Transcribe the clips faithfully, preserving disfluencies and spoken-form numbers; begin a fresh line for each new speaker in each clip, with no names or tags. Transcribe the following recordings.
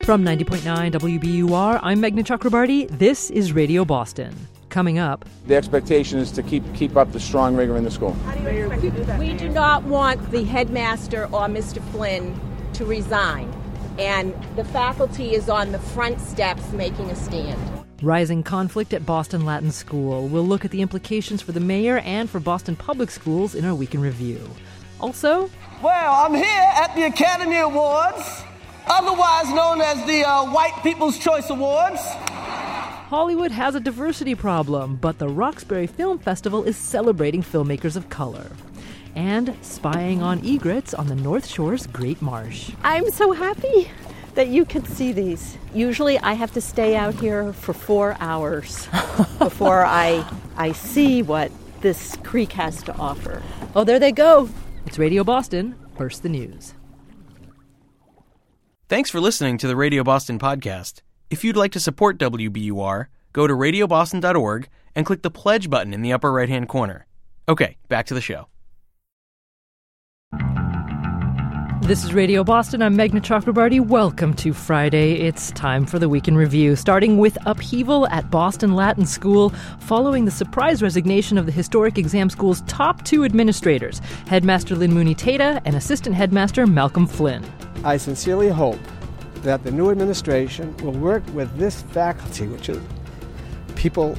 From ninety point nine W B U R, I'm Meghna Chakrabarty. This is Radio Boston. Coming up,
the expectation is to keep keep up the strong rigor in the school.
How do you expect to do that? We do not want the headmaster or Mister Flynn to resign, and the faculty is on the front steps making a stand.
Rising conflict at Boston Latin School. We'll look at the implications for the mayor and for Boston Public Schools in our Week in Review. Also,
well, I'm here at the Academy Awards, otherwise known as the uh, White People's Choice Awards.
Hollywood has a diversity problem, but the Roxbury Film Festival is celebrating filmmakers of color. And spying on egrets on the North Shore's Great Marsh.
I'm so happy that you can see these. Usually I have to stay out here for four hours before I I see what this creek has to offer. Oh, there they go.
It's Radio Boston. First the news.
Thanks for listening to the Radio Boston podcast. If you'd like to support W B U R, go to radio boston dot org and click the pledge button in the upper right-hand corner. Okay, back to the show.
This is Radio Boston. I'm Meghna Chakrabarty. Welcome to Friday. It's time for the Week in Review, starting with upheaval at Boston Latin School following the surprise resignation of the historic exam school's top two administrators, Headmaster Lynn Mooney-Tata and Assistant Headmaster Malcolm Flynn.
I sincerely hope that the new administration will work with this faculty, which is people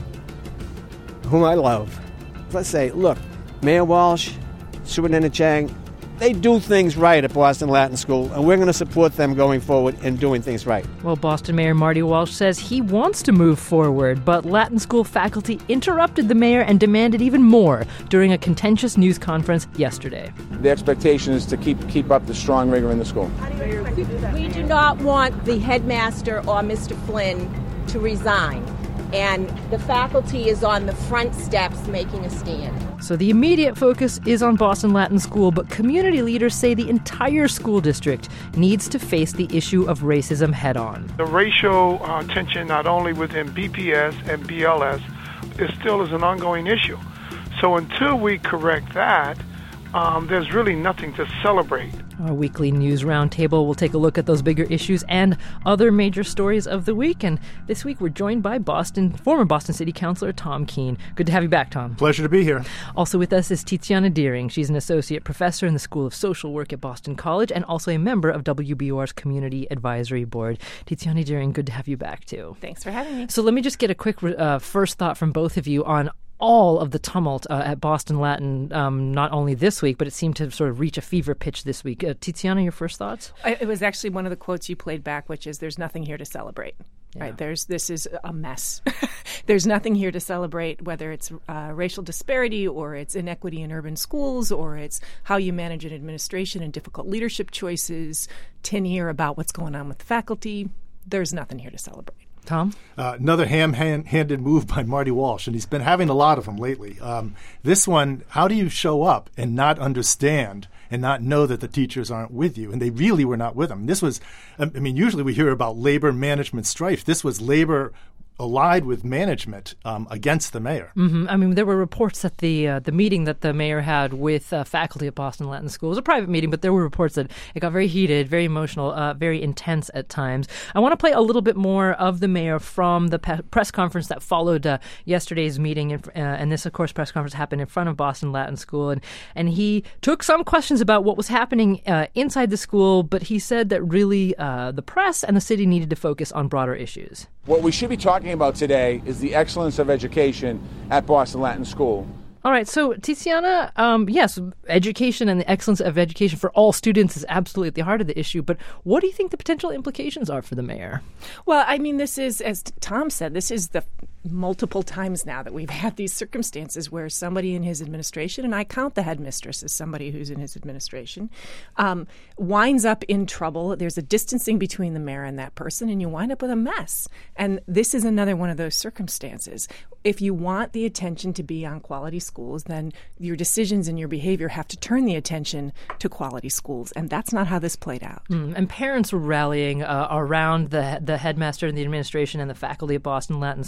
whom I love. Let's say, look, Mayor Walsh, Superintendent Chang, they do things right at Boston Latin School, and we're going to support them going forward in doing things right.
Well, Boston Mayor Marty Walsh says he wants to move forward, but Latin School faculty interrupted the mayor and demanded even more during a contentious news conference yesterday.
The expectation is to keep keep up the strong rigor in the school.
How do you expect to do that? We do not want the headmaster or Mister Flynn to resign, and the faculty is on the front steps making a stand.
So the immediate focus is on Boston Latin School, but community leaders say the entire school district needs to face the issue of racism head-on.
The racial uh, tension, not only within B P S and B L S, is still is an ongoing issue. So until we correct that, um, there's really nothing to celebrate.
Our weekly news roundtable will take a look at those bigger issues and other major stories of the week. And this week we're joined by Boston, former Boston City Councilor Tom Keene. Good to have you back, Tom.
Pleasure to be here.
Also with us is Tiziana Deering. She's an associate professor in the School of Social Work at Boston College and also a member of W B U R's Community Advisory Board. Tiziana Deering, good to have you back, too.
Thanks for having me.
So let me just get a quick uh, first thought from both of you on all of the tumult uh, at Boston Latin, um, not only this week, but it seemed to sort of reach a fever pitch this week. Uh, Tiziana, your first thoughts?
I, it was actually one of the quotes you played back, which is, there's nothing here to celebrate. Yeah. Right? There's This is a mess. There's nothing here to celebrate, whether it's uh, racial disparity or it's inequity in urban schools or it's how you manage an administration and difficult leadership choices, tenure about what's going on with the faculty. There's nothing here to celebrate.
Tom?
Uh, another ham-handed move by Marty Walsh, and he's been having a lot of them lately. Um, this one, how do you show up and not understand and not know that the teachers aren't with you? And they really were not with him. This was, I mean, usually we hear about labor management strife. This was labor allied with management um, against the mayor.
Mm-hmm. I mean, there were reports that the uh, the meeting that the mayor had with uh, faculty at Boston Latin School was a private meeting, but there were reports that it got very heated, very emotional, uh, very intense at times. I want to play a little bit more of the mayor from the pe- press conference that followed uh, yesterday's meeting, in, uh, and this, of course, press conference happened in front of Boston Latin School, and, and he took some questions about what was happening uh, inside the school, but he said that really uh, the press and the city needed to focus on broader issues.
What we should be talking about today is the excellence of education at Boston Latin School.
All right, so Tiziana, um, yes, education and the excellence of education for all students is absolutely at the heart of the issue, but what do you think the potential implications are for the mayor?
Well, I mean, this is, as Tom said, this is the multiple times now that we've had these circumstances where somebody in his administration, and I count the headmistress as somebody who's in his administration, um, winds up in trouble. There's a distancing between the mayor and that person, and you wind up with a mess. And this is another one of those circumstances. If you want the attention to be on quality schools, then your decisions and your behavior have to turn the attention to quality schools, and that's not how this played out.
Mm, and parents were rallying uh, around the the headmaster and the administration and the faculty at Boston Latin School. A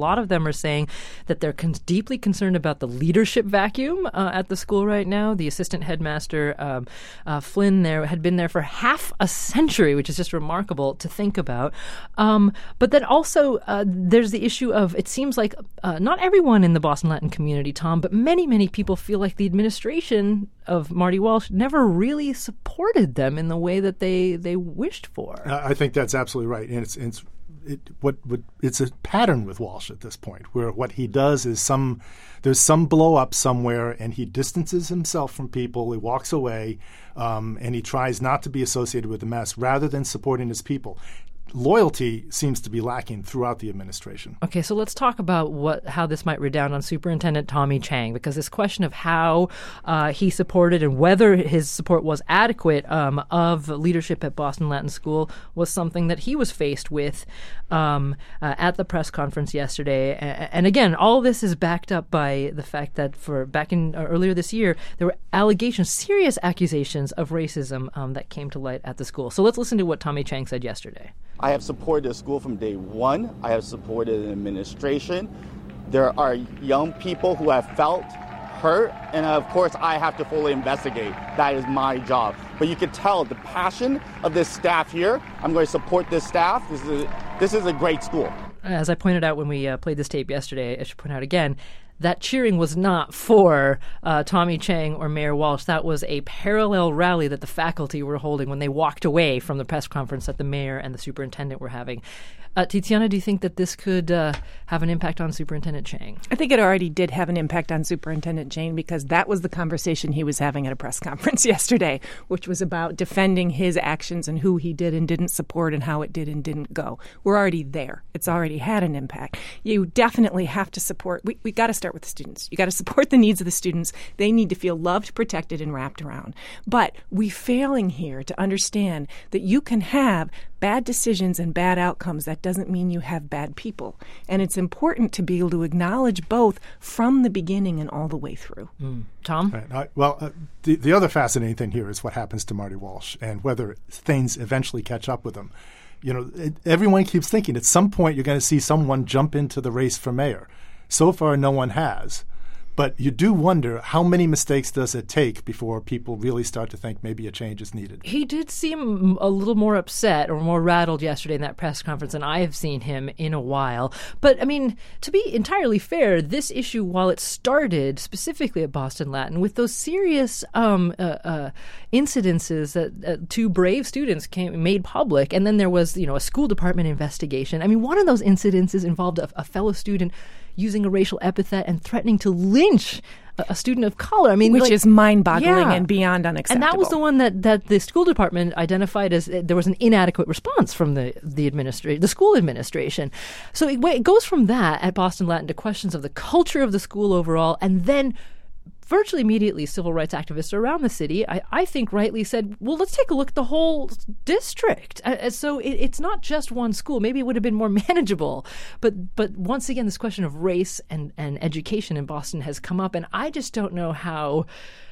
lot of them are saying that they're con- deeply concerned about the leadership vacuum uh, at the school right now. The assistant headmaster, um, uh, Flynn, there had been there for half a century, which is just remarkable to think about. Um, but then also uh, there's the issue of, it seems like uh, not everyone in the Boston Latin community, Tom, but many, many people feel like the administration of Marty Walsh never really supported them in the way that they, they wished for.
Uh, I think that's absolutely right. And it's, it's it, what, what it's a pattern with Walsh at this point, where what he does is some there's some blow up somewhere, and he distances himself from people. He walks away, um, and he tries not to be associated with the mess rather than supporting his people. Loyalty seems to be lacking throughout the administration.
Okay, so let's talk about what how this might redound on Superintendent Tommy Chang, because this question of how uh, he supported and whether his support was adequate um, of leadership at Boston Latin School was something that he was faced with um, uh, at the press conference yesterday. And, and again, all this is backed up by the fact that for back in uh, earlier this year, there were allegations, serious accusations of racism um, that came to light at the school. So let's listen to what Tommy Chang said yesterday.
I have supported the school from day one. I have supported the administration. There are young people who have felt hurt, and of course I have to fully investigate. That is my job. But you can tell the passion of this staff here. I'm going to support this staff. This is a, this is a great school.
As I pointed out when we uh, played this tape yesterday, I should point out again, that cheering was not for uh, Tommy Chang or Mayor Walsh. That was a parallel rally that the faculty were holding when they walked away from the press conference that the mayor and the superintendent were having. Uh, Tiziana, do you think that this could uh, have an impact on Superintendent Chang?
I think it already did have an impact on Superintendent Chang, because that was the conversation he was having at a press conference yesterday, which was about defending his actions and who he did and didn't support and how it did and didn't go. We're already there. It's already had an impact. You definitely have to support. We we got to start with the students. You got to support the needs of the students. They need to feel loved, protected, and wrapped around. But we failing here to understand that you can have bad decisions and bad outcomes. That doesn't mean you have bad people. And it's important to be able to acknowledge both from the beginning and all the way through.
Mm. Tom?
Right. I, well, uh, the, the other fascinating thing here is what happens to Marty Walsh and whether things eventually catch up with him. You know, it, everyone keeps thinking at some point you're going to see someone jump into the race for mayor. So far, no one has. But you do wonder, how many mistakes does it take before people really start to think maybe a change is needed?
He did seem a little more upset or more rattled yesterday in that press conference than I have seen him in a while. But, I mean, to be entirely fair, this issue, while it started specifically at Boston Latin with those serious um, uh, uh, incidences that uh, two brave students came made public, and then there was, you know, a school department investigation. I mean, one of those incidences involved a, a fellow student using a racial epithet and threatening to lynch a, a student of color. I mean,
which
like,
is mind-boggling
yeah.
and beyond unacceptable.
And that was the one that, that the school department identified as uh, there was an inadequate response from the the administra- the school administration. So it, it goes from that at Boston Latin to questions of the culture of the school overall, and then virtually immediately, civil rights activists around the city, I, I think rightly said, well, let's take a look at the whole district. Uh, so it, it's not just one school. Maybe it would have been more manageable. But but once again, this question of race and, and education in Boston has come up, and I just don't know how...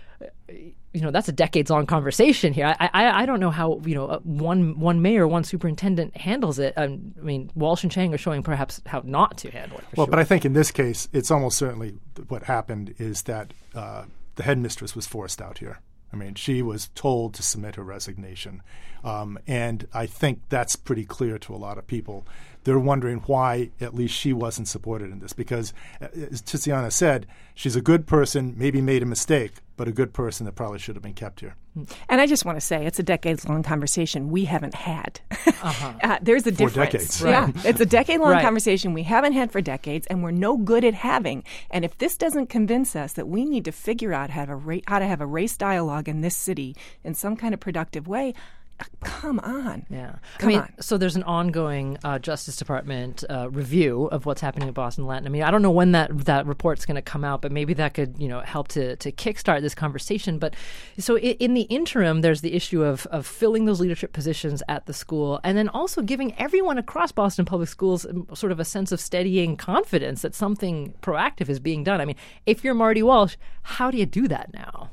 You know, that's a decades-long conversation here. I, I I don't know how, you know, one one mayor, one superintendent handles it. Um, I mean, Walsh and Chang are showing perhaps how not to handle it.
Well,
sure.
But I think in this case, it's almost certainly what happened is that uh, the headmistress was forced out here. I mean, she was told to submit her resignation. Um, and I think that's pretty clear to a lot of people. They're wondering why at least she wasn't supported in this, because, as Tiziana said, she's a good person, maybe made a mistake, but a good person that probably should have been kept here.
And I just want to say, it's a decades-long conversation we haven't had. Uh-huh. uh, there's a
for
difference.
Decades.
Yeah, it's a decade-long
right.
conversation we haven't had for decades, and we're no good at having. And if this doesn't convince us that we need to figure out how to, ra- how to have a race dialogue in this city in some kind of productive way, come on.
Yeah.
Come
I mean,
on.
so there's an ongoing uh, Justice Department uh, review of what's happening at Boston Latin. I mean, I don't know when that that report's going to come out, but maybe that could, you know, help to to kickstart this conversation. But so in, in the interim, there's the issue of of filling those leadership positions at the school, and then also giving everyone across Boston Public Schools sort of a sense of steadying confidence that something proactive is being done. I mean, if you're Marty Walsh, how do you do that now?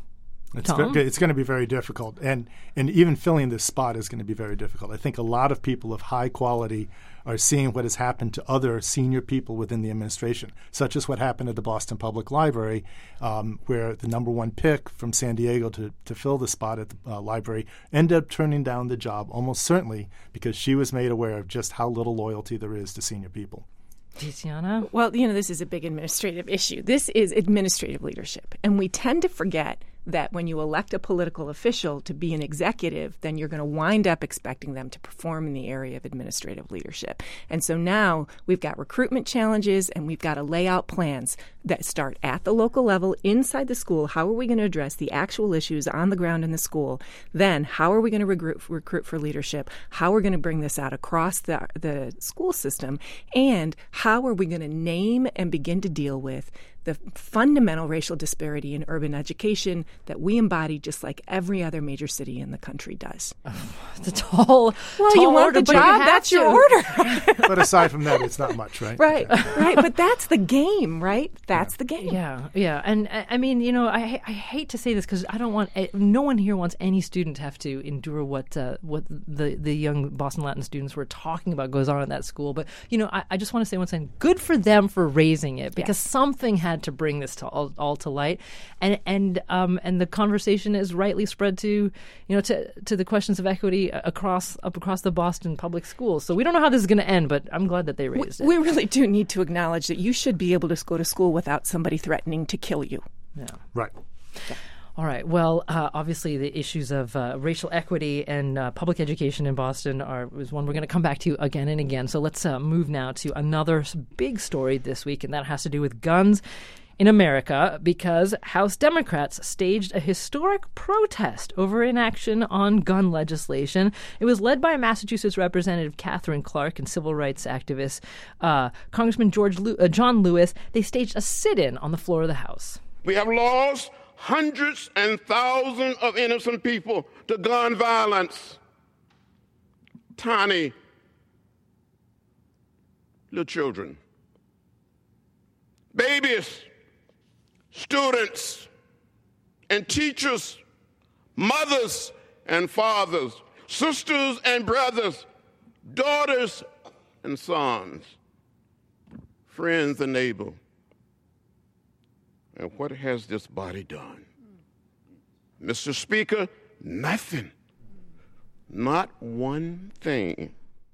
It's,
Tom?
ve- it's going to be very difficult. And and even filling this spot is going to be very difficult. I think a lot of people of high quality are seeing what has happened to other senior people within the administration, such as what happened at the Boston Public Library, um, where the number one pick from San Diego to, to fill the spot at the uh, library ended up turning down the job almost certainly because she was made aware of just how little loyalty there is to senior people.
Tiziana?
Well, you know, this is a big administrative issue. This is administrative leadership. And we tend to forget that when you elect a political official to be an executive, then you're going to wind up expecting them to perform in the area of administrative leadership. And so now we've got recruitment challenges and we've got to lay out plans that start at the local level inside the school. How are we going to address the actual issues on the ground in the school? Then how are we going to recruit, recruit for leadership? How are we going to bring this out across the, the school system? And how are we going to name and begin to deal with the fundamental racial disparity in urban education that we embody just like every other major city in the country does?
It's a tall,
well,
tall
you want
order,
the
but you
job,
have
that's
to.
your order.
But aside from that, it's not much, right?
Right,
Okay.
right. But that's the game, right? That's the game.
Yeah, yeah. And I I mean, you know, I I hate to say this because I don't want, no one here wants any student to have to endure what uh, what the, the young Boston Latin students were talking about goes on at that school. But, you know, I, I just want to say one thing, good for them for raising it because
Yes.
something had to bring this to all, all to light. And and um and the conversation is rightly spread to, you know, to to the questions of equity across up across the Boston public schools. So we don't know how this is going to end, but I'm glad that they raised
we,
it.
We really do need to acknowledge that you should be able to go to school without somebody threatening to kill you.
Yeah.
Right.
All right. Well, uh, obviously, the issues of uh, racial equity and uh, public education in Boston are is one we're going to come back to again and again. So let's uh, move now to another big story this week, and that has to do with guns in America because House Democrats staged a historic protest over inaction on gun legislation. It was led by Massachusetts Representative Catherine Clark and civil rights activist uh, Congressman George Lew- uh, John Lewis. They staged a sit-in on the floor of the House.
We have lost hundreds and thousands of innocent people to gun violence. Tiny little children, babies, students, and teachers, mothers and fathers, sisters and brothers, daughters and sons, friends and neighbors. And what has this body done? Mister Speaker, nothing. Not one thing.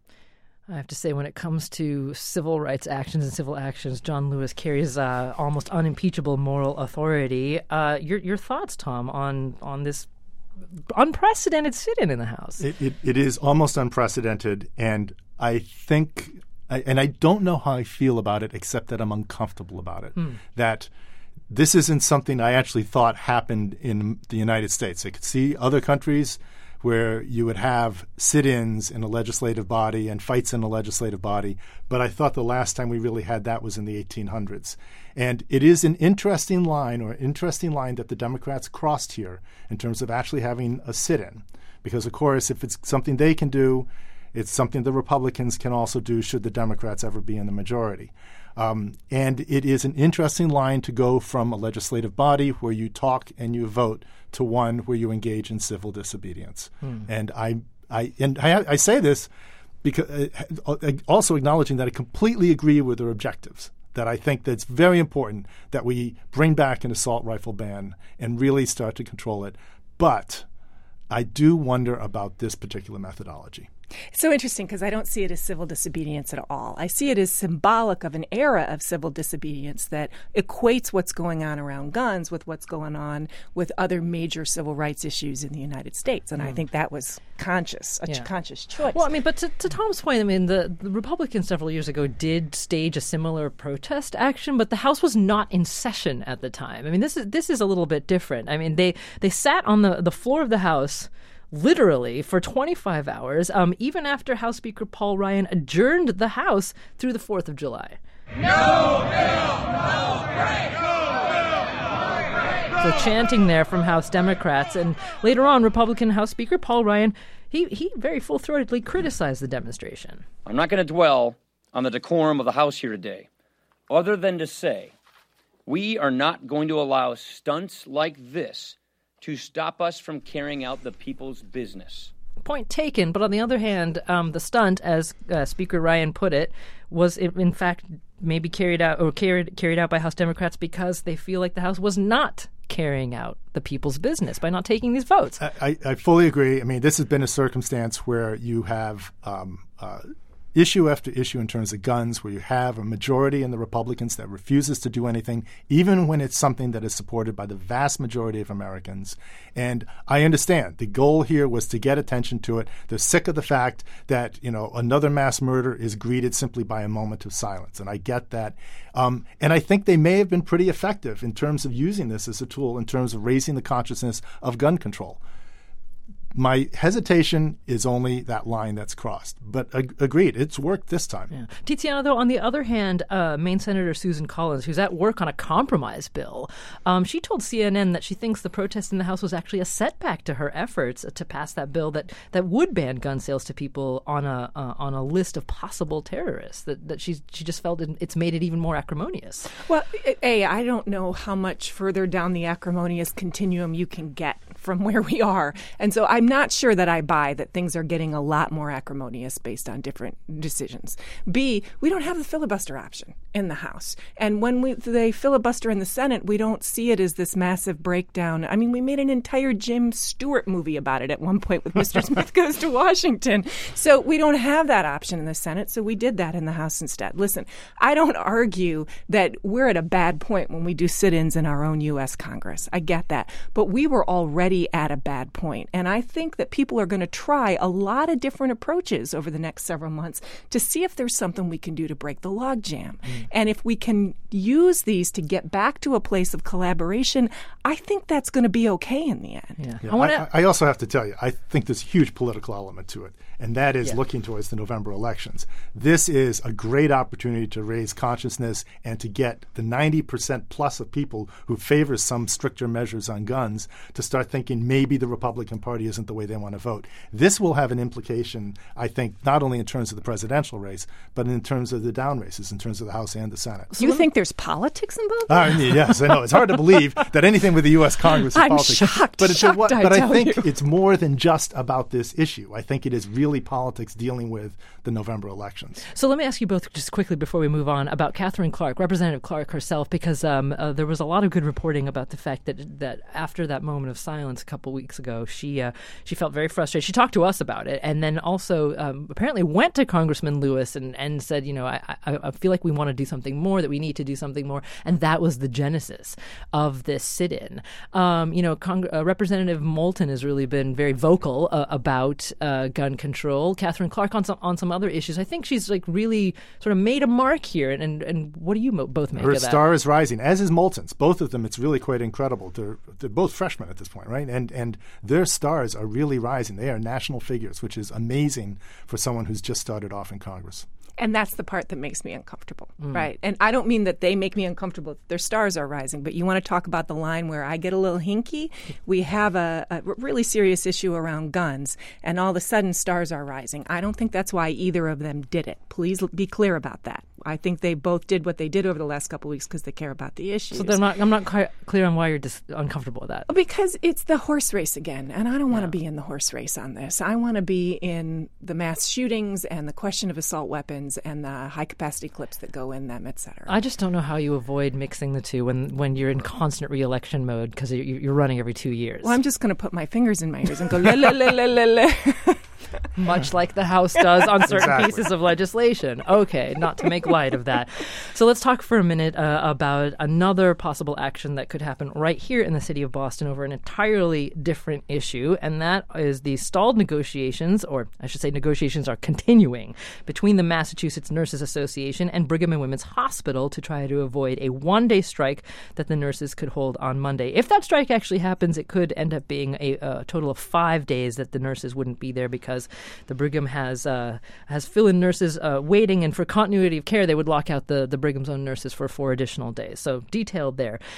I have to say, when it comes to civil rights actions and civil actions, John Lewis carries uh, almost unimpeachable moral authority. Uh, your your thoughts, Tom, on on this unprecedented sit-in in the House?
It, it, it is almost unprecedented, and I think, I, and I don't know how I feel about it, except that I'm uncomfortable about it.
Mm.
That this isn't something I actually thought happened in the United States. I could see other countries where you would have sit-ins in a legislative body and fights in a legislative body, but I thought the last time we really had that was in the eighteen hundreds. And it is an interesting line, or an interesting line that the Democrats crossed here in terms of actually having a sit-in. Because, of course, if it's something they can do, it's something the Republicans can also do should the Democrats ever be in the majority. Um, and it is an interesting line to go from a legislative body where you talk and you vote to one where you engage in civil disobedience.
Hmm.
And I, I, and I, I say this because uh, also acknowledging that I completely agree with their objectives. That I think that it's very important that we bring back an assault rifle ban and really start to control it. But I do wonder about this particular methodology.
It's so interesting because I don't see it as civil disobedience at all. I see it as symbolic of an era of civil disobedience that equates what's going on around guns with what's going on with other major civil rights issues in the United States. And mm. I think that was conscious, a
yeah.
conscious choice.
Well, I mean, but to, to Tom's point, I mean, the, the Republicans several years ago did stage a similar protest action, but the House was not in session at the time. I mean, this is this is a little bit different. I mean, they, they sat on the, the floor of the House literally for twenty-five hours, um, even after House Speaker Paul Ryan adjourned the House through the fourth of July.
No bill, no break! No bill, no break!
So chanting there from House Democrats. And later on, Republican House Speaker Paul Ryan, he, he very full-throatedly criticized the demonstration.
I'm not going to dwell on the decorum of the House here today, other than to say we are not going to allow stunts like this to stop us from carrying out the people's business.
Point taken, but on the other hand, um, the stunt, as uh, Speaker Ryan put it, was in fact maybe carried out or carried carried out by House Democrats because they feel like the House was not carrying out the people's business by not taking these votes.
I, I fully agree. I mean, this has been a circumstance where you have um, uh, issue after issue in terms of guns, where you have a majority in the Republicans that refuses to do anything, even when it's something that is supported by the vast majority of Americans. And I understand the goal here was to get attention to it. They're sick of the fact that, you know, another mass murder is greeted simply by a moment of silence. And I get that. Um, and I think they may have been pretty effective in terms of using this as a tool in terms of raising the consciousness of gun control. My hesitation is only that line that's crossed. But ag- agreed, it's worked this time.
Yeah. Tiziana, though, on the other hand, uh, Maine Senator Susan Collins, who's at work on a compromise bill, um, she told C N N that she thinks the protest in the House was actually a setback to her efforts to pass that bill that, that would ban gun sales to people on a uh, on a list of possible terrorists. That that she's, she just felt it, it's made it even more acrimonious.
Well, A, I don't know how much further down the acrimonious continuum you can get from where we are. And so I'm not sure that I buy that things are getting a lot more acrimonious based on different decisions. B, we don't have the filibuster option in the House. And when we they filibuster in the Senate, we don't see it as this massive breakdown. I mean, we made an entire Jim Stewart movie about it at one point with Mister Smith Goes to Washington. So we don't have that option in the Senate, so we did that in the House instead. Listen, I don't argue that we're at a bad point when we do sit-ins in our own U S Congress. I get that. But we were already at a bad point. And I think that people are going to try a lot of different approaches over the next several months to see if there's something we can do to break the logjam. Mm. And if we can use these to get back to a place of collaboration, I think that's going to be okay in the end.
Yeah. Yeah. I, wanna... I, I also have to tell you, I think there's a huge political element to it, and that is yeah. looking towards the November elections. This is a great opportunity to raise consciousness and to get the ninety percent plus of people who favor some stricter measures on guns to start thinking maybe the Republican Party isn't the way they want to vote. This will have an implication, I think, not only in terms of the presidential race, but in terms of the down races, in terms of the House and the Senate.
So you think there's politics involved?
Uh, yes, I know. It's hard to believe that anything with the U S Congress is
I'm
politics.
Shocked,
but it's
shocked,
a, what,
I
but
tell
I think
you.
it's more than just about this issue. I think it is really politics dealing with the November elections.
So let me ask you both just quickly before we move on about Catherine Clark, Representative Clark herself, because um, uh, there was a lot of good reporting about the fact that that after that moment of silence a couple weeks ago, she uh, she felt very frustrated. She talked to us about it, and then also um, apparently went to Congressman Lewis and, and said, you know, I, I, I feel like we want to do something more, that we need to do something more, and that was the genesis of this sit-in. Um, you know, Cong- uh, Representative Moulton has really been very vocal uh, about uh, gun control. Catherine Clark on some on some other issues. I think she's like really sort of made a mark here. And and, and what do you mo- both make
Her
of that?
Her star is rising, as is Moulton's. Both of them, it's really quite incredible. They're they're both freshmen at this point, right? And and their stars are really rising. They are national figures, which is amazing for someone who's just started off in Congress.
And that's the part that makes me uncomfortable,
Mm.
right? And I don't mean that they make me uncomfortable. Their stars are rising. But you want to talk about the line where I get a little hinky? We have a, a really serious issue around guns, and all of a sudden stars are rising. I don't think that's why either of them did it. Please be clear about that. I think they both did what they did over the last couple of weeks because they care about the issues.
So they're not, I'm not quite clear on why you're just uncomfortable with that.
Because it's the horse race again, and I don't want to yeah. be in the horse race on this. I want to be in the mass shootings and the question of assault weapons and the high-capacity clips that go in them, et cetera.
I just don't know how you avoid mixing the two when, when you're in constant re-election mode because you're running every two years.
Well, I'm just going to put my fingers in my ears and go, la, la, la, la, la, la.
Much like the House does on certain
exactly.
pieces of legislation. Okay, not to make light of that. So let's talk for a minute uh, about another possible action that could happen right here in the city of Boston over an entirely different issue, and that is the stalled negotiations, or I should say negotiations are continuing, between the Massachusetts Nurses Association and Brigham and Women's Hospital to try to avoid a one-day strike that the nurses could hold on Monday. If that strike actually happens, it could end up being a, a total of five days that the nurses wouldn't be there because the Brigham has uh, has fill-in nurses uh, waiting, and for continuity of care, they would lock out the, the Brigham's own nurses for four additional days. So detailed there.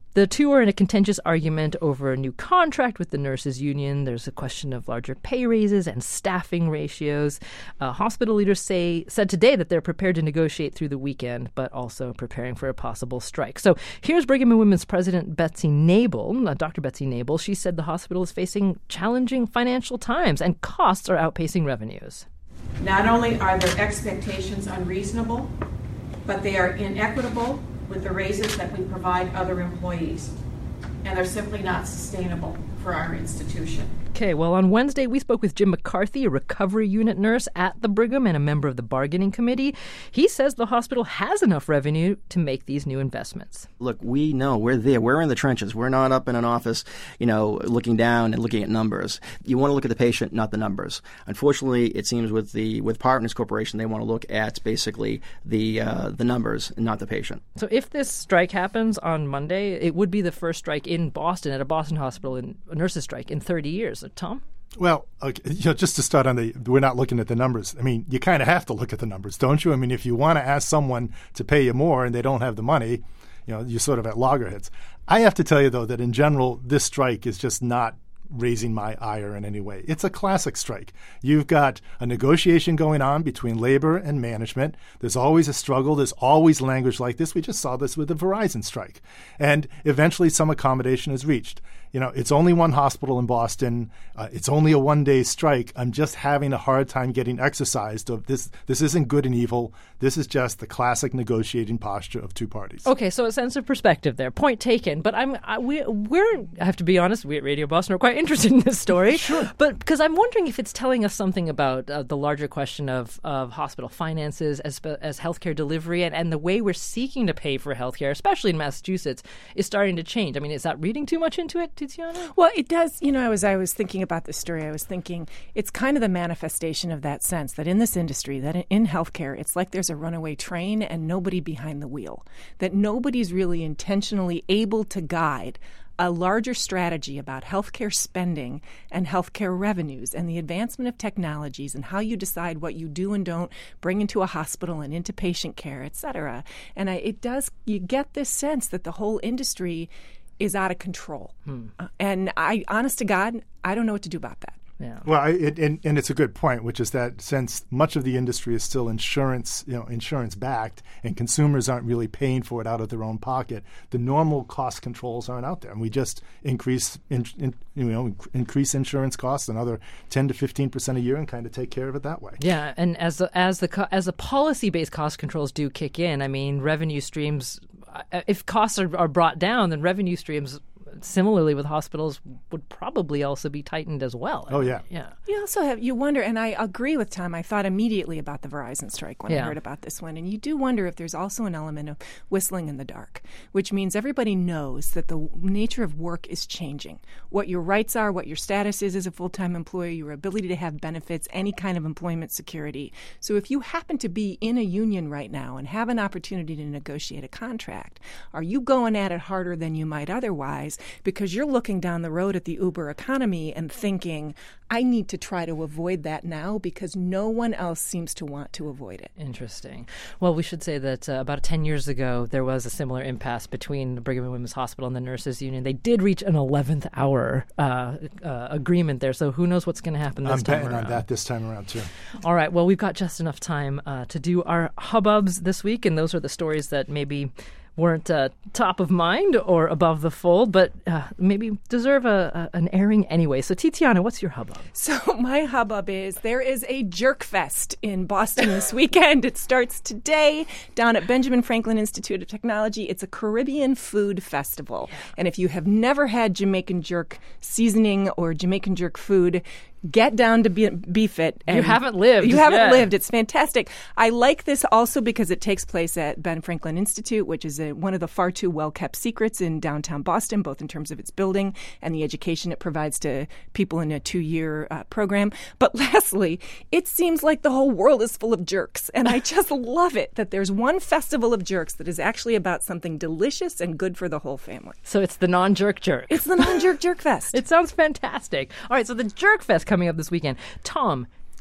The two are in a contentious argument over a new contract with the nurses union. There's a question of larger pay raises and staffing ratios. Uh, hospital leaders say said today that they're prepared to negotiate through the weekend, but also preparing for a possible strike. So here's Brigham and Women's President Betsy Nabel, uh, Doctor Betsy Nabel. She said the hospital is facing challenging financial times and costs are outpacing revenues.
Not only are their expectations unreasonable, but they are inequitable with the raises that we provide other employees, and they're simply not sustainable for our institution.
Okay, well, on Wednesday, we spoke with Jim McCarthy, a recovery unit nurse at the Brigham and a member of the bargaining committee. He says the hospital has enough revenue to make these new investments.
Look, we know we're there. We're in the trenches. We're not up in an office, you know, looking down and looking at numbers. You want to look at the patient, not the numbers. Unfortunately, it seems with the with Partners Corporation, they want to look at basically the uh, the numbers and not the patient.
So if this strike happens on Monday, it would be the first strike in Boston at a Boston hospital, in a nurses' strike in thirty years. Tom?
Well, okay, you know, just to start on the, we're not looking at the numbers. I mean, you kind of have to look at the numbers, don't you? I mean, if you want to ask someone to pay you more and they don't have the money, you know, you're sort of at loggerheads. I have to tell you, though, that in general, this strike is just not raising my ire in any way. It's a classic strike. You've got a negotiation going on between labor and management. There's always a struggle. There's always language like this. We just saw this with the Verizon strike. And eventually some accommodation is reached. You know, it's only one hospital in Boston. Uh, it's only a one-day strike. I'm just having a hard time getting exercised of this. This isn't good and evil. This is just the classic negotiating posture of two parties.
Okay, so a sense of perspective there. Point taken. But I'm I, we, we're, I have to be honest, we at Radio Boston are quite interested in this story.
Sure.
But because I'm wondering if it's telling us something about uh, the larger question of, of hospital finances as as healthcare delivery and, and the way we're seeking to pay for healthcare, especially in Massachusetts, is starting to change. I mean, is that reading too much into it, Tiziana?
Well, it does. You know, as I was thinking about this story, I was thinking it's kind of the manifestation of that sense that in this industry, that in healthcare, it's like there's a runaway train and nobody behind the wheel, that nobody's really intentionally able to guide a larger strategy about healthcare spending and healthcare revenues and the advancement of technologies and how you decide what you do and don't bring into a hospital and into patient care, et cetera. And I, it does, you get this sense that the whole industry is out of control. Hmm. Uh, and I, honest to God, I don't know what to do about that.
Yeah.
Well, I, it, and, and it's a good point, which is that since much of the industry is still insurance, you know, insurance backed, and consumers aren't really paying for it out of their own pocket, the normal cost controls aren't out there, and we just increase, in, in, you know, increase insurance costs another ten to fifteen percent a year, and kind of take care of it that way.
Yeah, and as the, as the as the policy based cost controls do kick in, I mean, revenue streams. If costs are, are brought down, then revenue streams, similarly with hospitals, would probably also be tightened as well.
Oh, yeah.
Yeah.
You also have, you wonder, and I agree with Tom, I thought immediately about the Verizon strike when
Yeah.
I heard about this one. And you do wonder if there's also an element of whistling in the dark, which means everybody knows that the nature of work is changing. What your rights are, what your status is as a full-time employee, your ability to have benefits, any kind of employment security. So if you happen to be in a union right now and have an opportunity to negotiate a contract, are you going at it harder than you might otherwise because you're looking down the road at the Uber economy and thinking, I need to try to avoid that now because no one else seems to want to avoid it.
Interesting. Well, we should say that uh, about ten years ago, there was a similar impasse between the Brigham and Women's Hospital and the Nurses Union. They did reach an eleventh hour uh, uh, agreement there, so who knows what's going to happen this
I'm
time
betting
around.
on that this time around, too.
All right. Well, we've got just enough time uh, to do our hubbubs this week, and those are the stories that maybe weren't uh, top of mind or above the fold, but uh, maybe deserve a, a, an airing anyway. So, Tiziana, what's your hubbub?
So my hubbub is there is a Jerk Fest in Boston this weekend. It starts today down at Benjamin Franklin Institute of Technology. It's a Caribbean food festival. Yeah. And if you have never had Jamaican jerk seasoning or Jamaican jerk food, get down to be, beef it.
You haven't lived.
You haven't
yeah.
lived. It's fantastic. I like this also because it takes place at Ben Franklin Institute, which is a, one of the far too well-kept secrets in downtown Boston, both in terms of its building and the education it provides to people in a two-year uh, program. But lastly, it seems like the whole world is full of jerks. And I just love it that there's one festival of jerks that is actually about something delicious and good for the whole family.
So it's the non-jerk jerk.
It's the non-jerk jerk fest.
It sounds fantastic. All right, so the Jerk Fest coming up this weekend. Tom,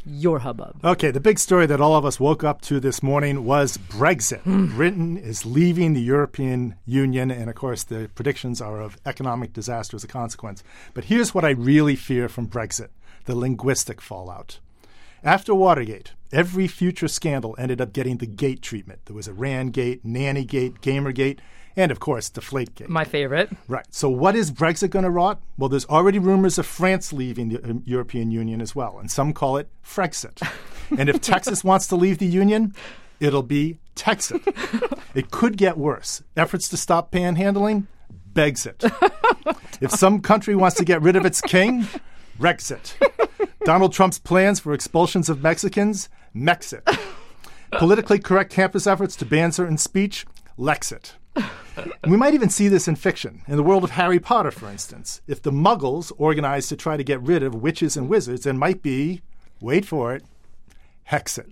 your hubbub.
Okay, the big story that all of us woke up to this morning was Brexit. Britain is leaving the European Union, and of course the predictions are of economic disaster as a consequence. But here's what I really fear from Brexit, the linguistic fallout. After Watergate, every future scandal ended up getting the gate treatment. There was Iran-gate, Nanny-gate, Gamergate, and, of course, Deflategate.
My favorite.
Right. So what is Brexit going to rot? Well, there's already rumors of France leaving the European Union as well, and some call it Frexit. And if Texas wants to leave the Union, it'll be Texit. It could get worse. Efforts to stop panhandling? Begsit. If some country wants to get rid of its king? Rexit. Donald Trump's plans for expulsions of Mexicans? Mexit. Politically correct campus efforts to ban certain speech? Lexit. We might even see this in fiction. In the world of Harry Potter, for instance. If the Muggles organized to try to get rid of witches and wizards, there might be, wait for it, Hexit.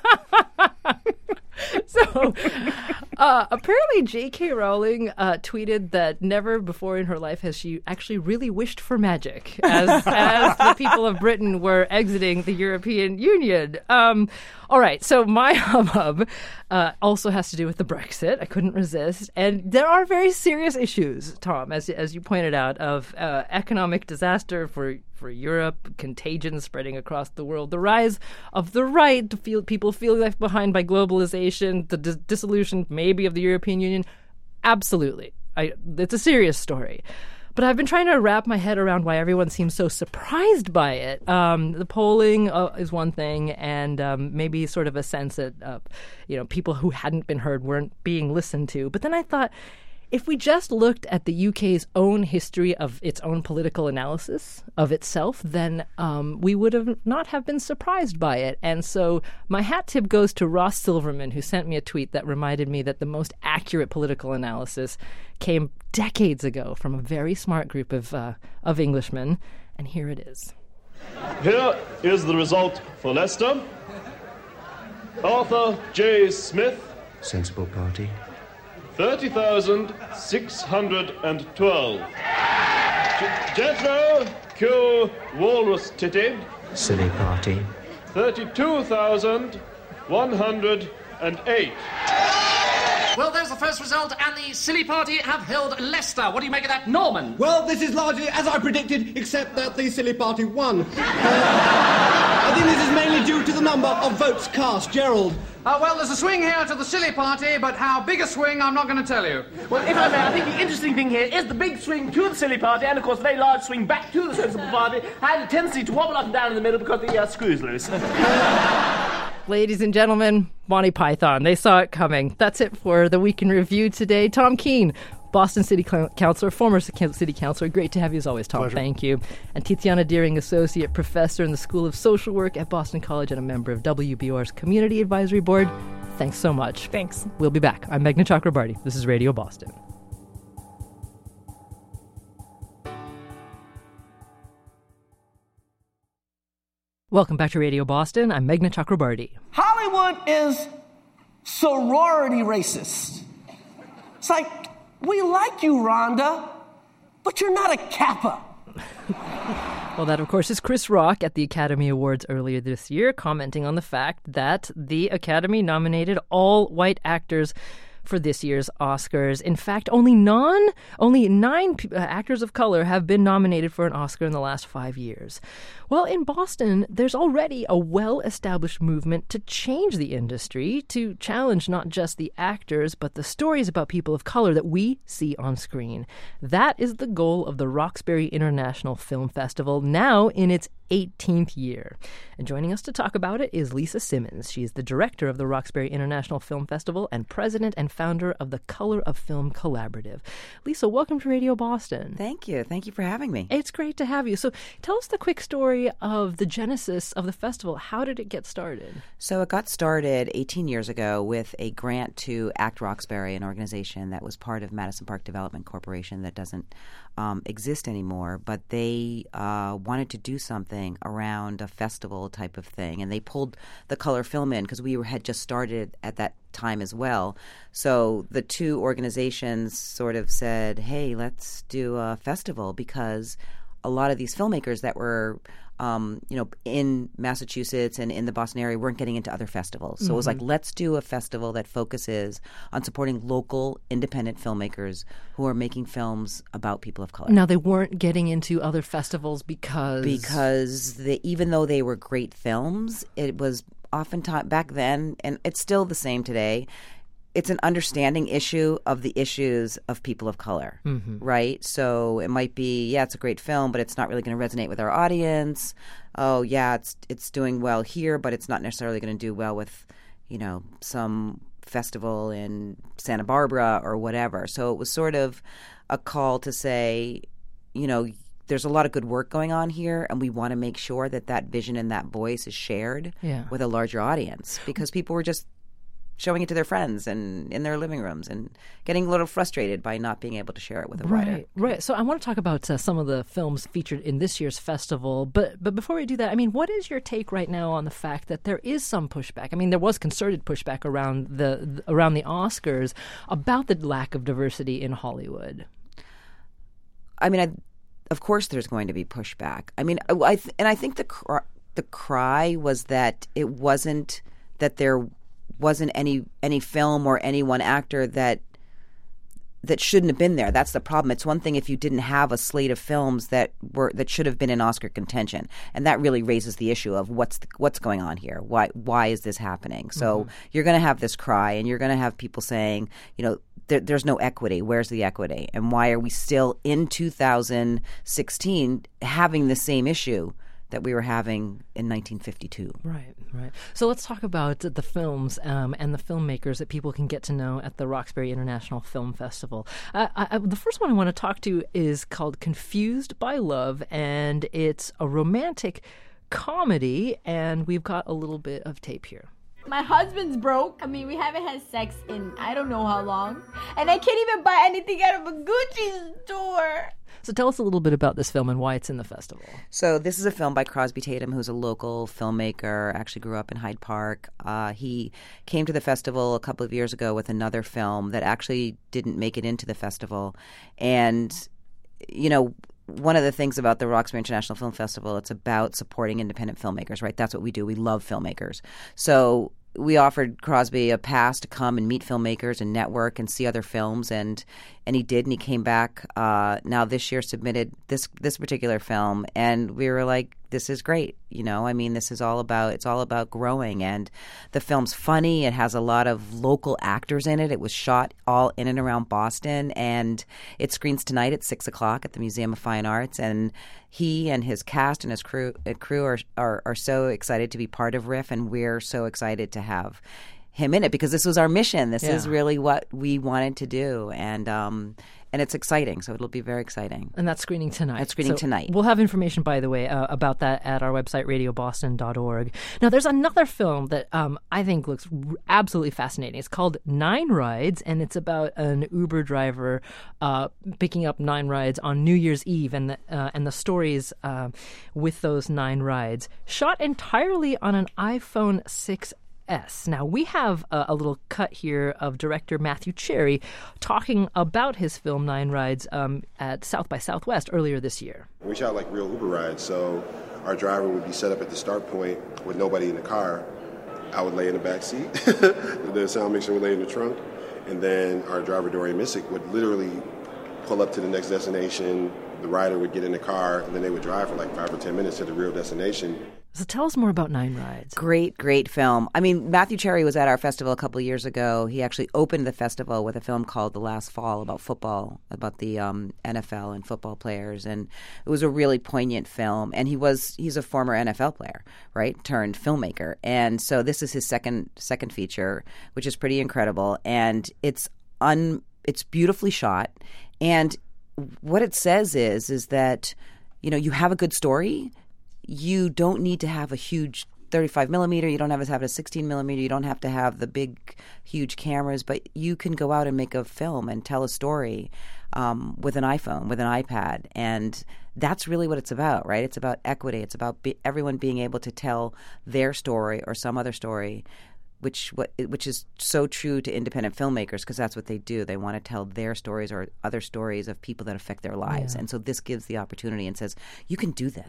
So, uh, apparently J K. Rowling uh, tweeted that never before in her life has she actually really wished for magic as, as the people of Britain were exiting the European Union. Um, all right, so my hubbub uh, also has to do with the Brexit. I couldn't resist. And there are very serious issues, Tom, as as you pointed out, of uh, economic disaster for for Europe, contagion spreading across the world, the rise of the right, to feel people feeling left behind by globalization, the dis- dissolution maybe of the European Union. Absolutely. I, it's a serious story. But I've been trying to wrap my head around why everyone seems so surprised by it. Um, the polling uh, is one thing, and um, maybe sort of a sense that uh, you know people who hadn't been heard weren't being listened to. But then I thought, if we just looked at the U K's own history of its own political analysis of itself, then um, we would have not have been surprised by it. And so my hat tip goes to Ross Silverman, who sent me a tweet that reminded me that the most accurate political analysis came decades ago from a very smart group of uh, of Englishmen. And here it is.
Here is the result for Leicester. Arthur J. Smith.
Sensible party.
thirty thousand six hundred twelve. Jethro Q. Walrus Titty.
Silly party.
thirty-two thousand one hundred eight.
Well, there's the first result, and the silly party have held Leicester. What do you make of that, Norman?
Well, this is largely as I predicted, except that the silly party won. Uh, I think this is mainly due to the number of votes cast. Gerald?
Uh, well, there's a swing here to the silly party, but how big a swing, I'm not going to tell you.
Well, if I may, I think the interesting thing here is the big swing to the silly party, and, of course, a very large swing back to the sensible party, had a tendency to wobble up and down in the middle because the uh, screw is loose.
Ladies and gentlemen, Monty Python, they saw it coming. That's it for the Week in Review today. Tom Keene, Boston City Councilor, former City Councilor. Great to have you as always, Tom. Pleasure. Thank you. And Tiziana Deering, Associate Professor in the School of Social Work at Boston College and a member of W B U R's Community Advisory Board. Thanks so much.
Thanks.
We'll be back. I'm Meghna Chakrabarty. This is Radio Boston. Welcome back to Radio Boston. I'm Meghna Chakrabarty.
Hollywood is sorority racist. It's like, we like you, Rhonda, but you're not a Kappa.
Well, that, of course, is Chris Rock at the Academy Awards earlier this year, commenting on the fact that the Academy nominated all white actors for this year's Oscars. In fact, only non, only nine p- uh, actors of color have been nominated for an Oscar in the last five years. Well, in Boston, there's already a well-established movement to change the industry, to challenge not just the actors, but the stories about people of color that we see on screen. That is the goal of the Roxbury International Film Festival, now in its eighteenth year. And joining us to talk about it is Lisa Simmons. She's the director of the Roxbury International Film Festival and president and founder of the Color of Film Collaborative. Lisa, welcome to Radio Boston.
Thank you. Thank you for having me.
It's great to have you. So tell us the quick story of the genesis of the festival. How did it get started?
So it got started eighteen years ago with a grant to ACT Roxbury, an organization that was part of Madison Park Development Corporation that doesn't um, exist anymore, but they uh, wanted to do something around a festival type of thing, and they pulled the color film in because we were, had just started at that time as well. So the two organizations sort of said, hey, let's do a festival, because a lot of these filmmakers that were um, you know, in Massachusetts and in the Boston area weren't getting into other festivals. So mm-hmm. it was like, let's do a festival that focuses on supporting local independent filmmakers who are making films about people of color.
Now, they weren't getting into other festivals because...
Because they, even though they were great films, it was oftentimes back then, and it's still the same today, it's an understanding issue of the issues of people of color, mm-hmm. right? So it might be, yeah, it's a great film, but it's not really going to resonate with our audience. Oh, yeah, it's it's doing well here, but it's not necessarily going to do well with, you know, some festival in Santa Barbara or whatever. So it was sort of a call to say, you know, there's a lot of good work going on here, and we want to make sure that that vision and that voice is shared
yeah.
with a larger audience, because people were just showing it to their friends and in their living rooms and getting a little frustrated by not being able to share it with a
right,
wider.
Right. So I want to talk about uh, some of the films featured in this year's festival. But but before we do that, I mean, what is your take right now on the fact that there is some pushback? I mean, there was concerted pushback around the, the around the Oscars about the lack of diversity in Hollywood.
I mean, I, of course, there's going to be pushback. I mean, I th- and I think the cry, the cry was that it wasn't that there wasn't any any film or any one actor that that shouldn't have been there. That's the problem. It's one thing if you didn't have a slate of films that were that should have been in Oscar contention, and that really raises the issue of what's the, what's going on here. Why why is this happening? So mm-hmm. you're going to have this cry, and you're going to have people saying, you know, there, there's no equity. Where's the equity? And why are we still in two thousand sixteen having the same issue that we were having in nineteen fifty-two.
Right, right. So let's talk about the films um, and the filmmakers that people can get to know at the Roxbury International Film Festival. Uh, I, the first one I want to talk to is called Confused by Love, and it's a romantic comedy, and we've got a little bit of tape here.
My husband's broke. I mean, we haven't had sex in I don't know how long. And I can't even buy anything out of a Gucci store.
So tell us a little bit about this film and why it's in the festival.
So this is a film by Crosby Tatum, who's a local filmmaker, actually grew up in Hyde Park. Uh, he came to the festival a couple of years ago with another film that actually didn't make it into the festival. And, you know, one of the things about the Roxbury International Film Festival, it's about supporting independent filmmakers, right? That's what we do. We love filmmakers. So we offered Crosby a pass to come and meet filmmakers and network and see other films, and and he did, and he came back. Uh, now this year submitted this this particular film, and we were like, this is great. You know, I mean, this is all about it's all about growing, and the film's funny. It has a lot of local actors in it. It was shot all in and around Boston, and it screens tonight at six o'clock at the Museum of Fine Arts. And he and his cast and his crew uh, crew are, are are so excited to be part of R I F, and we're so excited to have him in it because this was our mission. This
yeah.
is really what we wanted to do, and um, and it's exciting. So it'll be very exciting.
And that's screening tonight.
That's screening
so
tonight.
We'll have information, by the way, uh, about that at our website, radio boston dot org. Now, there's another film that um, I think looks r- absolutely fascinating. It's called Nine Rides, and it's about an Uber driver uh, picking up nine rides on New Year's Eve, and the, uh, and the stories uh, with those nine rides. Shot entirely on an iPhone six S. Now, we have a, a little cut here of director Matthew Cherry talking about his film Nine Rides um, at South by Southwest earlier this year.
We shot like real Uber rides, so our driver would be set up at the start point with nobody in the car. I would lay in the back seat, the sound mixer would lay in the trunk, and then our driver Dorian Missick would literally pull up to the next destination. The rider would get in the car, and then they would drive for like five or ten minutes to the real destination.
So tell us more about Nine Rides.
Great, great film. I mean, Matthew Cherry was at our festival a couple of years ago. He actually opened the festival with a film called The Last Fall about football, about the um, N F L and football players. And it was a really poignant film. And he was he's a former N F L player, right, turned filmmaker. And so this is his second second feature, which is pretty incredible. And it's un it's beautifully shot. And what it says is is that, you know, you have a good story. You don't need to have a huge thirty-five millimeter. You don't have to have a sixteen millimeter. You don't have to have the big, huge cameras. But you can go out and make a film and tell a story um, with an iPhone, with an iPad. And that's really what it's about, right? It's about equity. It's about be- everyone being able to tell their story or some other story, which what which is so true to independent filmmakers because that's what they do. They want to tell their stories or other stories of people that affect their lives.
Yeah.
And so this gives the opportunity and says, you can do this.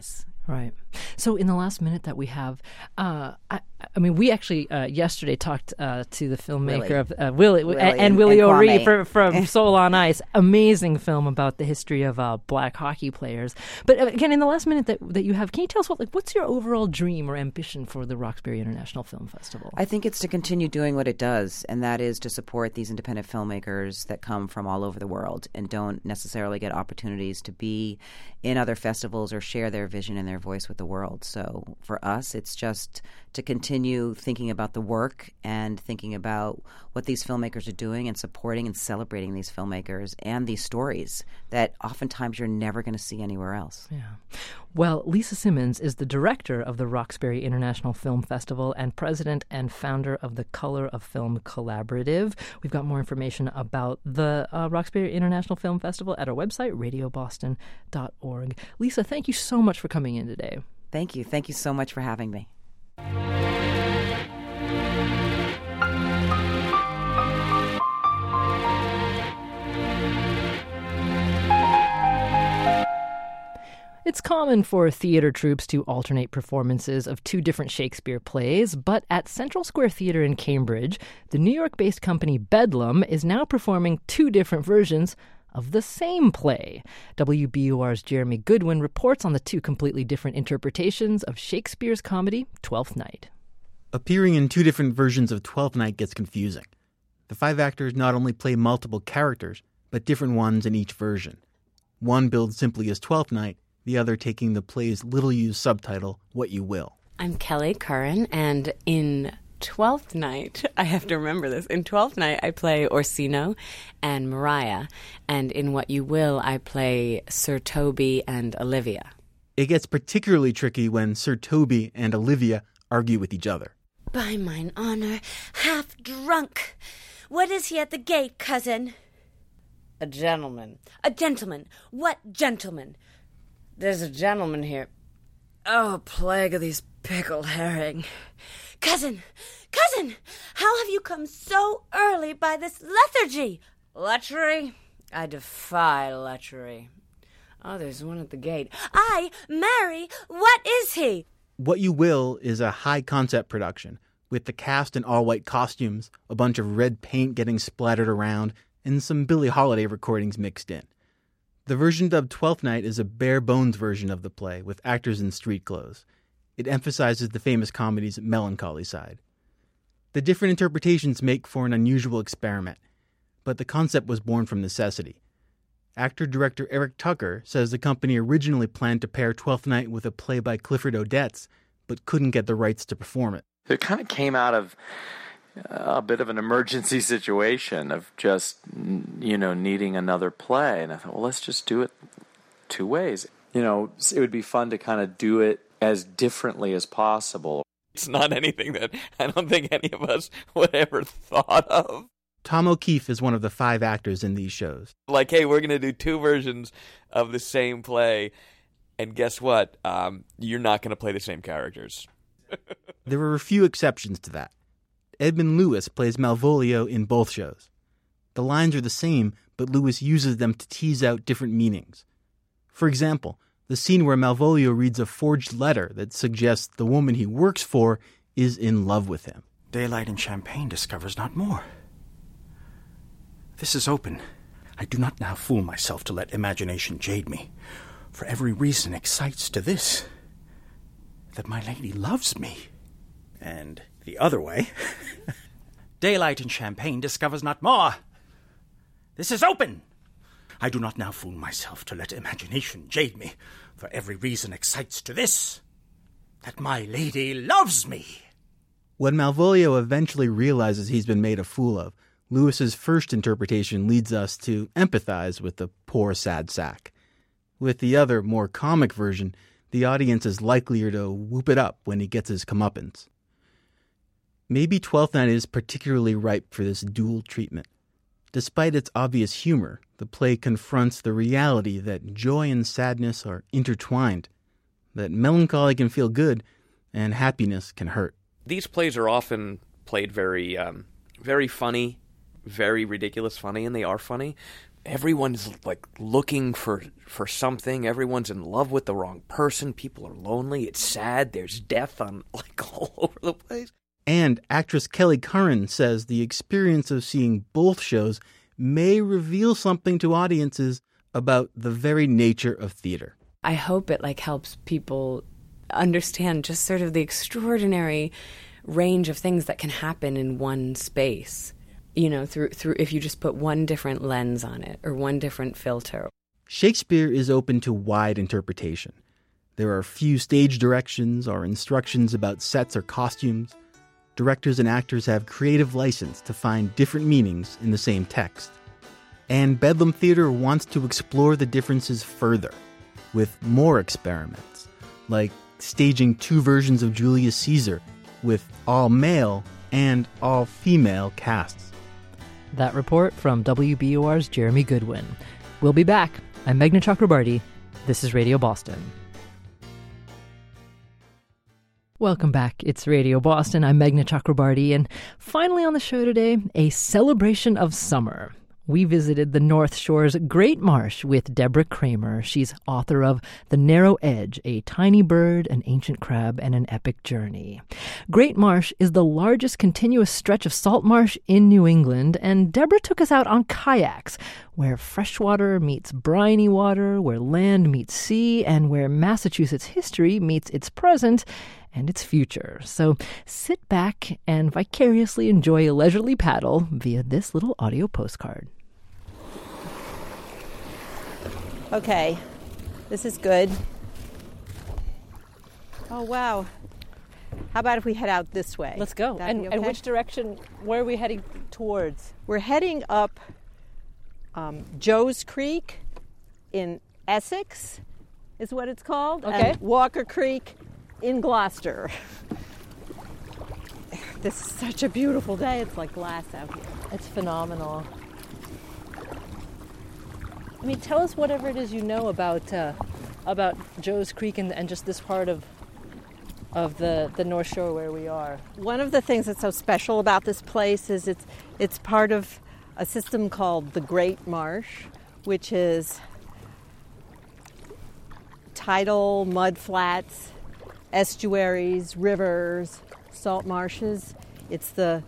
Right. So in the last minute that we have, uh, I, I mean, we actually uh, yesterday talked uh, to the filmmaker
Willie.
of uh, Willie,
Willie
and, and
and-
Willie
and
O'Ree
Kwame.
for, from Soul on Ice. Amazing film about the history of uh, black hockey players. But uh, again, in the last minute that that you have, can you tell us what like what's your overall dream or ambition for the Roxbury International Film Festival?
I think it's to continue doing what it does, and that is to support these independent filmmakers that come from all over the world and don't necessarily get opportunities to be in other festivals or share their vision and their voice with the world. So for us, it's just to continue thinking about the work and thinking about what these filmmakers are doing and supporting and celebrating these filmmakers and these stories that oftentimes you're never going to see anywhere else.
Yeah. Well, Lisa Simmons is the director of the Roxbury International Film Festival and president and founder of the Color of Film Collaborative. We've got more information about the uh, Roxbury International Film Festival at our website, radio boston dot org. Lisa, thank you so much for coming in today.
Thank you. Thank you so much for having me.
It's common for theater troupes to alternate performances of two different Shakespeare plays, but at Central Square Theater in Cambridge, the New York-based company Bedlam is now performing two different versions of the same play. W B U R's Jeremy Goodwin reports on the two completely different interpretations of Shakespeare's comedy, Twelfth Night.
Appearing in two different versions of Twelfth Night gets confusing. The five actors not only play multiple characters, but different ones in each version. One billed simply as Twelfth Night, the other taking the play's little-used subtitle, What You Will.
I'm Kelly Curran, and in Twelfth Night, I have to remember this, in Twelfth Night I play Orsino and Mariah, and in What You Will I play Sir Toby and Olivia.
It gets particularly tricky when Sir Toby and Olivia argue with each other.
By mine honor, half drunk. What is he at the gate, cousin?
A gentleman.
A gentleman. What gentleman?
There's a gentleman here. Oh, plague of these pickled herring.
Cousin, cousin, how have you come so early by this lethargy?
Lechery? I defy lechery. Oh, there's one at the gate.
I marry. What is he?
What You Will is a high-concept production, with the cast in all-white costumes, a bunch of red paint getting splattered around, and some Billie Holiday recordings mixed in. The version dubbed Twelfth Night is a bare-bones version of the play, with actors in street clothes. It emphasizes the famous comedy's melancholy side. The different interpretations make for an unusual experiment, but the concept was born from necessity. Actor-director Eric Tucker says the company originally planned to pair Twelfth Night with a play by Clifford Odets, but couldn't get the rights to perform it.
It kind of came out of a bit of an emergency situation of just, you know, needing another play. And I thought, well, let's just do it two ways. You know, it would be fun to kind of do it as differently as possible. It's not anything that I don't think any of us would ever thought of.
Tom O'Keefe is one of the five actors in these shows.
Like, hey, we're going to do two versions of the same play, and guess what? Um, you're not going to play the same characters.
There are a few exceptions to that. Edmund Lewis plays Malvolio in both shows. The lines are the same, but Lewis uses them to tease out different meanings. For example, the scene where Malvolio reads a forged letter that suggests the woman he works for is in love with him.
Daylight and champagne discovers not more. This is open. I do not now fool myself to let imagination jade me, for every reason excites to this, that my lady loves me. And the other way, daylight and champagne discovers not more. This is open. I do not now fool myself to let imagination jade me, for every reason excites to this, that my lady loves me.
When Malvolio eventually realizes he's been made a fool of, Lewis's first interpretation leads us to empathize with the poor sad sack. With the other, more comic version, the audience is likelier to whoop it up when he gets his comeuppance. Maybe Twelfth Night is particularly ripe for this dual treatment. Despite its obvious humor, the play confronts the reality that joy and sadness are intertwined, that melancholy can feel good, and happiness can hurt.
These plays are often played very, um, very funny, very ridiculous funny, and they are funny, everyone's like looking for for something. Everyone's in love with the wrong person. People are lonely. It's sad. There's death on like all over the place.
And actress Kelly Curran says the experience of seeing both shows may reveal something to audiences about the very nature of theater.
I hope it like helps people understand just sort of the extraordinary range of things that can happen in one space. You know, through through if you just put one different lens on it or one different filter.
Shakespeare is open to wide interpretation. There are few stage directions or instructions about sets or costumes. Directors and actors have creative license to find different meanings in the same text. And Bedlam Theater wants to explore the differences further, with more experiments, like staging two versions of Julius Caesar with all-male and all-female casts.
That report from W B O R's Jeremy Goodwin. We'll be back. I'm Meghna Chakrabarti. This is Radio Boston. Welcome back. It's Radio Boston. I'm Meghna Chakrabarti, and finally on the show today, a celebration of summer. We visited the North Shore's Great Marsh with Deborah Kramer. She's author of The Narrow Edge, A Tiny Bird, an Ancient Crab, and an Epic Journey. Great Marsh is the largest continuous stretch of salt marsh in New England, and Deborah took us out on kayaks, where freshwater meets briny water, where land meets sea, and where Massachusetts history meets its present and its future. So sit back and vicariously enjoy a leisurely paddle via this little audio postcard.
Okay, this is good. Oh, wow. How about if we head out this way?
Let's go. And,
okay?
and which direction, where are we heading towards?
We're heading up um, Joe's Creek in Essex, is what it's called.
Okay.
And Walker Creek in Gloucester. This is such a beautiful day. It's like glass out here.
It's phenomenal. I mean, tell us whatever it is you know about uh, about Joe's Creek and, and just this part of of the, the North Shore where we are.
One of the things that's so special about this place is it's it's part of a system called the Great Marsh, which is tidal mud flats, estuaries, rivers, salt marshes. It's the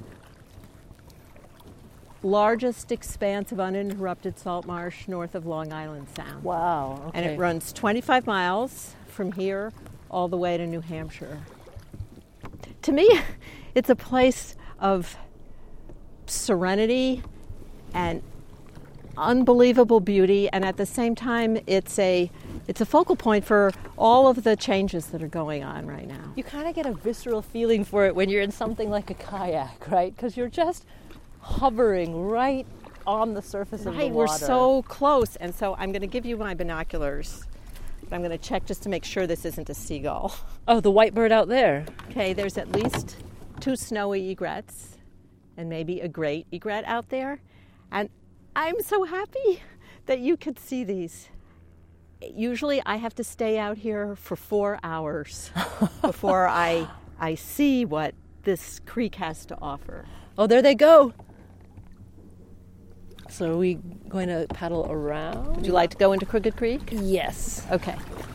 largest expanse of uninterrupted salt marsh north of Long Island Sound.
Wow. Okay.
And it runs twenty-five miles from here all the way to New Hampshire. To me, it's a place of serenity and unbelievable beauty, and at the same time, it's a it's a focal point for all of the changes that are going on right now.
You kind of get a visceral feeling for it when you're in something like a kayak, right? Because you're just hovering right on the surface of the
Right,
water.
we're so close, and so I'm going to give you my binoculars. But I'm going to check just to make sure this isn't a seagull.
Oh, the white bird out there.
Okay, there's at least two snowy egrets and maybe a great egret out there. And I'm so happy that you could see these. Usually I have to stay out here for four hours before I I see what this creek has to offer.
Oh, there they go. So are we going to paddle around?
Would you like to go into Crooked Creek?
Yes.
Okay.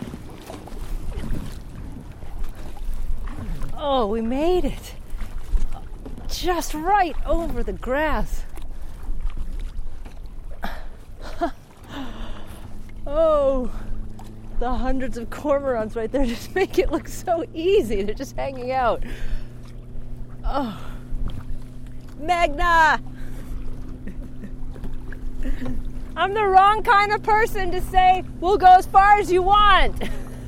Oh, we made it. Just right over the grass. Oh, the hundreds of cormorants right there just make it look so easy. They're just hanging out. Oh,
Meghna!
I'm the wrong kind of person to say, we'll go as far as you want.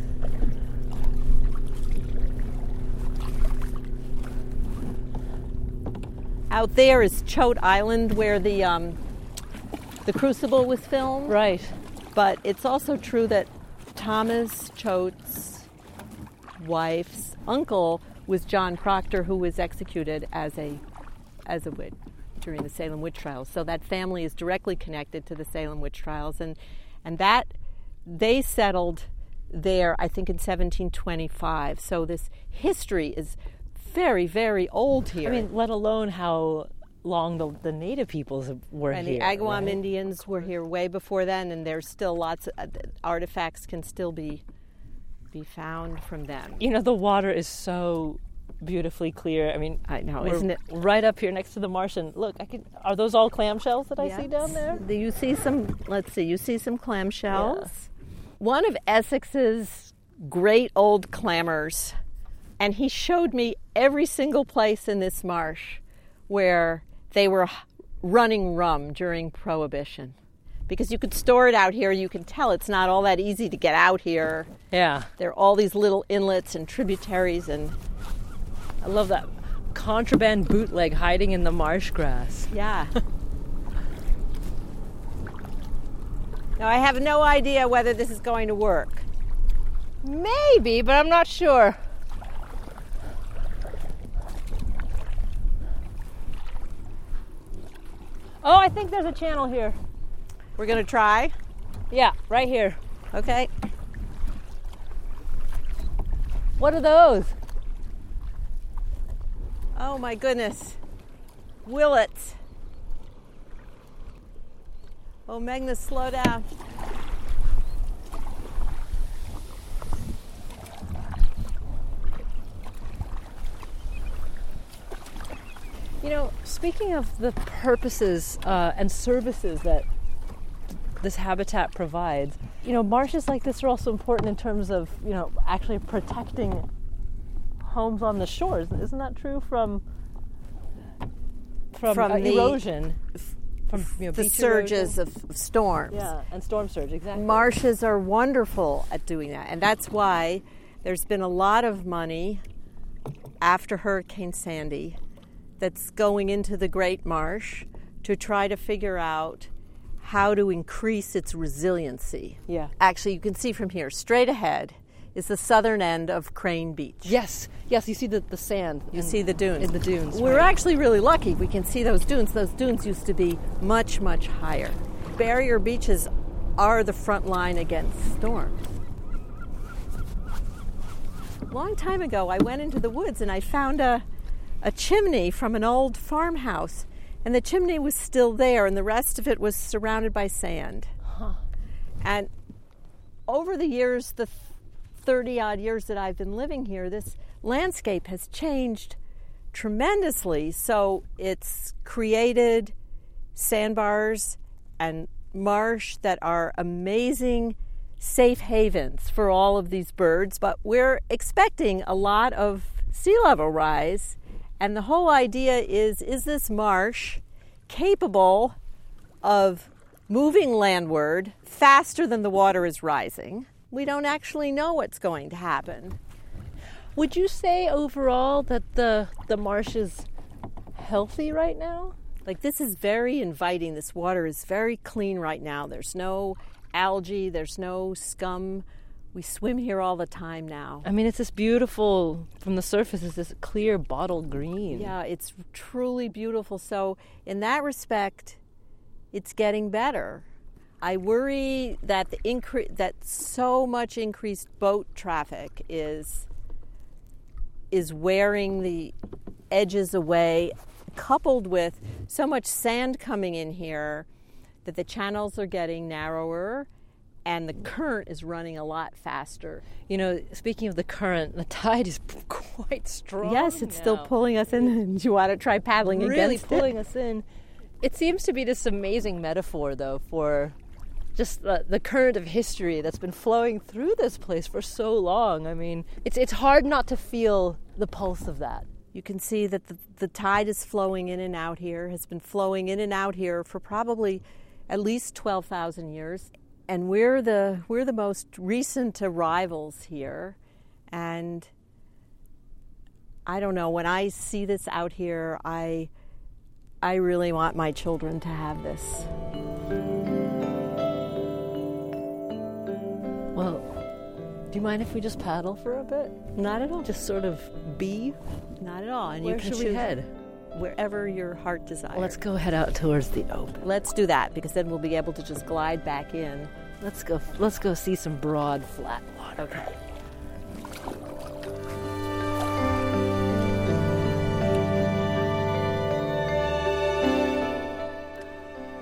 Out there is Choate Island, where the um, the Crucible was filmed.
Right.
But it's also true that Thomas Choate's wife's uncle was John Proctor, who was executed as a as a witch during the Salem witch trials. So that family is directly connected to the Salem witch trials, and and that they settled there, I think, in seventeen twenty-five. So this history is very, very old here.
I mean, let alone how
long the, the native peoples were
and
here.
the Agawam
right?
Indians were here way before then, and there's still lots of uh, artifacts can still be be found from them.
You know, the water is so beautifully clear. I mean,
I know,
we're
isn't it?
Right up here next to the marsh, and look, I can. Are those all clamshells that I
Yes.
see down there?
Do you see some? Let's see. You see some clamshells. One of Essex's great old clammers, and he showed me every single place in this marsh where they were running rum during Prohibition. Because you could store it out here, you can tell it's not all that easy to get out here.
Yeah.
There are all these little inlets and tributaries, and
I love that contraband bootleg hiding in the marsh grass.
yeah. Now, I have no idea whether this is going to work.
Maybe, but I'm not sure. Oh, I think there's a channel here.
We're going to try?
Yeah, right here.
Okay.
What are those?
Oh, my goodness. Willets. Oh, Magnus, slow down.
You know, speaking of the purposes uh, and services that this habitat provides, you know, marshes like this are also important in terms of, you know, actually protecting homes on the shores. Isn't that true from from,
From
uh,
the-
erosion? From you know,
the
beach
surges
erosion?
of storms.
Yeah, and storm surge, exactly.
Marshes are wonderful at doing that, and that's why there's been a lot of money after Hurricane Sandy that's going into the Great Marsh to try to figure out how to increase its resiliency.
Yeah.
Actually, you can see from here, straight ahead is the southern end of Crane Beach.
Yes, yes, you see the, the sand.
You see the dunes.
In the dunes.
We're
right.
actually really lucky. We can see those dunes. Those dunes used to be much, much higher. Barrier beaches are the front line against storms. A long time ago, I went into the woods and I found a, a chimney from an old farmhouse, and the chimney was still there, and the rest of it was surrounded by sand.
Huh.
And over the years, the thirty-odd years that I've been living here, this landscape has changed tremendously. So it's created sandbars and marsh that are amazing safe havens for all of these birds. But we're expecting a lot of sea level rise. And the whole idea is, is this marsh capable of moving landward faster than the water is rising? We don't actually know what's going to happen.
Would you say overall that the the marsh is healthy right now?
Like, this is very inviting. This water is very clean right now. There's no algae, there's no scum. We swim here all the time now.
I mean, it's this beautiful, from the surface, it's this clear bottle green.
Yeah, it's truly beautiful. So in that respect, it's getting better. I worry that the incre- that so much increased boat traffic is is wearing the edges away, coupled with so much sand coming in here that the channels are getting narrower and the current is running a lot faster.
You know, speaking of the current, the tide is quite strong.
Yes, it's
now.
still pulling us in. Do you want to try paddling
really
against it?
pulling us in. It seems to be this amazing metaphor, though, for just the, the current of history that's been flowing through this place for so long. I mean, it's it's hard not to feel the pulse of that.
You can see that the, the tide is flowing in and out here, has been flowing in and out here for probably at least twelve thousand years. And we're the we're the most recent arrivals here. And I don't know, when I see this out here, I I really want my children to have this.
Well, do you mind if we just paddle for a bit?
Not at all.
Just sort of be?
Not at all. And
Where
you can
should we
choose
head?
Wherever your heart desires.
Let's go head out towards the open.
Let's do that, because then we'll be able to just glide back in.
Let's go. Let's go see some broad, flat water.
Okay.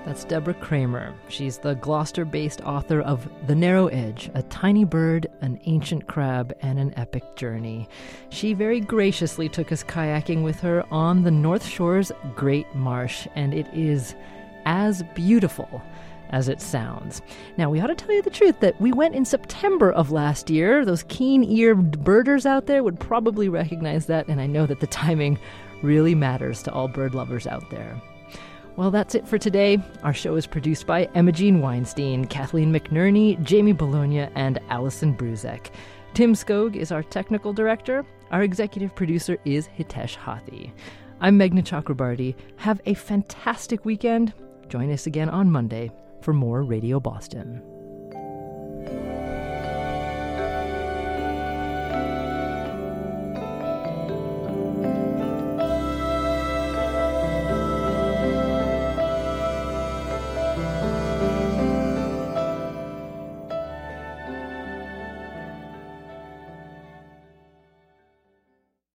That's Deborah Kramer. She's the Gloucester-based author of The Narrow Edge, A Tiny Bird, An Ancient Crab, and an Epic Journey. She very graciously took us kayaking with her on the North Shore's Great Marsh, and it is as beautiful as it sounds. Now, we ought to tell you the truth that we went in September of last year. Those keen-eared birders out there would probably recognize that, and I know that the timing really matters to all bird lovers out there. Well, that's it for today. Our show is produced by Emma Jean Weinstein, Kathleen McNerney, Jamie Bologna, and Allison Bruzek. Tim Skog is our technical director. Our executive producer is Hitesh Hathi. I'm Meghna Chakrabarti. Have a fantastic weekend. Join us again on Monday for more Radio Boston.